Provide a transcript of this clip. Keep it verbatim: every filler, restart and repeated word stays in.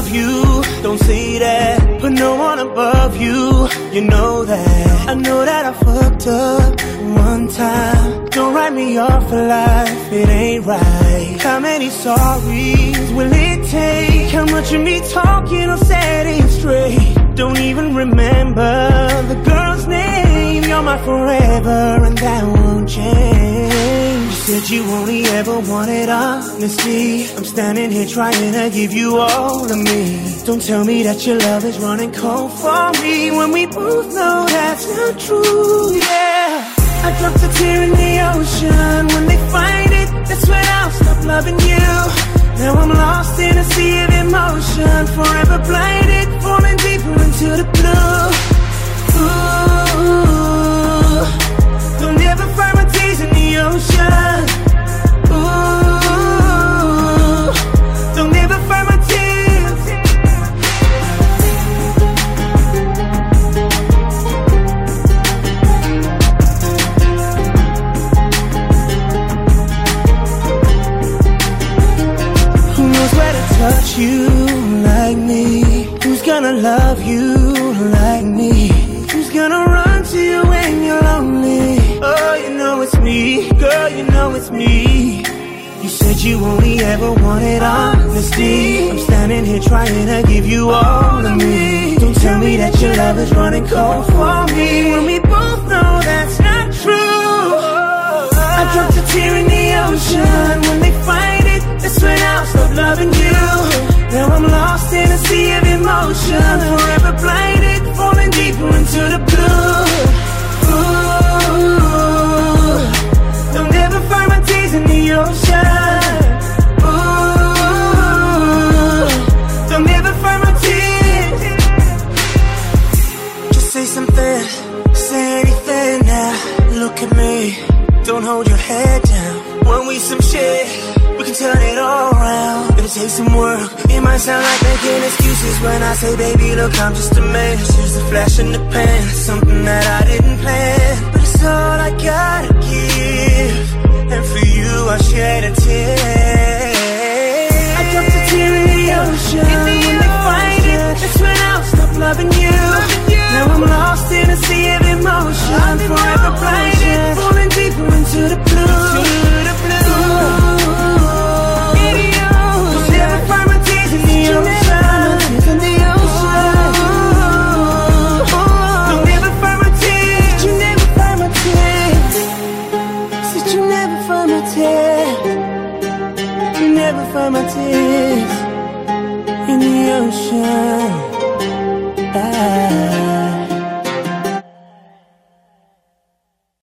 love you. Don't say that, put no one above you. You know that. I know that I fucked up one time. Don't write me off for life, it ain't right. How many sorries will it take? How much of me talking or setting straight? Don't even remember the girl's name. You're my forever and that won't change. You said you only ever wanted honesty. I'm standing here trying to give you all of me. Don't tell me that your love is running cold for me when we both know that's not true, yeah. I dropped a tear in the ocean. When they find it, that's when I'll stop loving you. Now I'm lost in a sea of emotion, forever blinded, falling deeper into the blue. Ooh, don't ever find my tears in the ocean. Ooh, don't ever find my tears. Touch you like me? Who's gonna love you like me? Who's gonna run to you when you're lonely? Oh, you know it's me, girl, you know it's me. You said you only ever wanted honesty. I'm standing here trying to give you all of me. Don't tell me that your love is running cold for me when we both know that's not true. I dropped a tear in the ocean. When they find it, that's when I'll stop loving you. Now I'm lost in a sea of emotion, forever blinded, falling deeper into the blue. Ooh, don't ever find my tears in the ocean. Ooh, don't ever find my tears. Just say something, say anything now. Look at me, don't hold your head down. When we some shit, we can turn it all around. It'll take some work. It might sound like making excuses when I say, baby, look, I'm just a man. It's just a flash in the pan, something that I didn't plan. But it's all I gotta give, and for you I shed a tear. I dropped a tear in the ocean. When they find it, that's when I'll stop loving you. Now I'm lost in a sea of emotion, forever blinded, falling deeper into the blue. Find my tears in the ocean. I